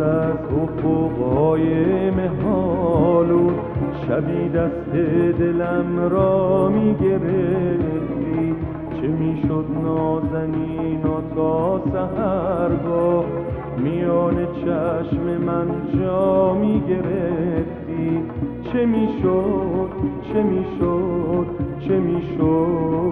از افقای محالود، شبی دست دلم را می گرفتی. چه می شد نازنینا تا سحرگاه، میان چشم من جا می گرفتی. چه می شد، چه می شد، چه می شد